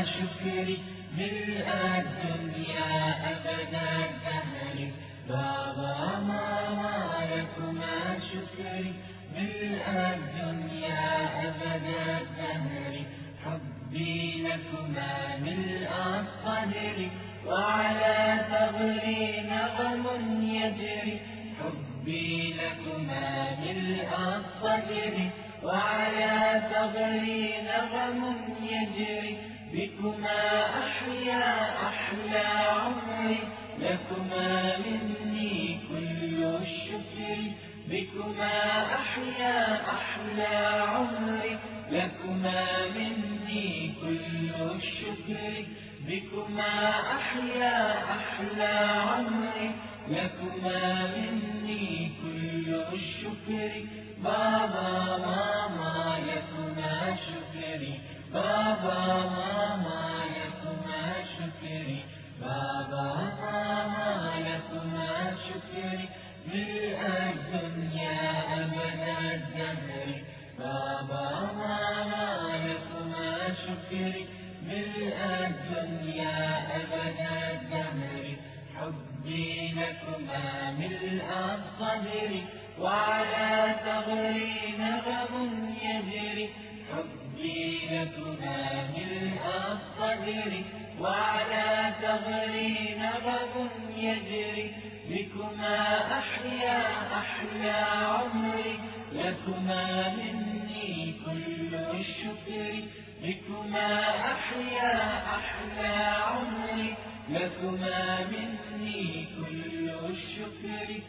شكري ملء الدنيا أبد الدهر. بابا ماما لكما شكري ملء الدنيا أبد الدهر. حبي لكما ملء الصدر وعلى ثغري نغم يجري. حبي لكما ملء الصدر وعلى ثغري نغم يجري. بكما أحيا أحلى عمري لكما مني كل الشكر. بكما أحيا أحلى عمري لكما مني كل الشكر. بكما أحيا أحلى عمري لكما مني كل الشكر. بابا ماما لكما شكري. بابا ماما لكما شكري. بابا ماما لكما شكري ملء الدنيا أبد الدهر. بابا ماما لكما شكري ملء الدنيا أبد الدهر. حبي لكما ملء الصدر وعلى ثغري نغم يجري. حبي لكما ملء الصدر وعلى ثغري نغم يجري. بكما أحيا أحلى عمري لكما مني كل الشكر. بكما أحيا أحلى عمري لكما مني كل الشكر.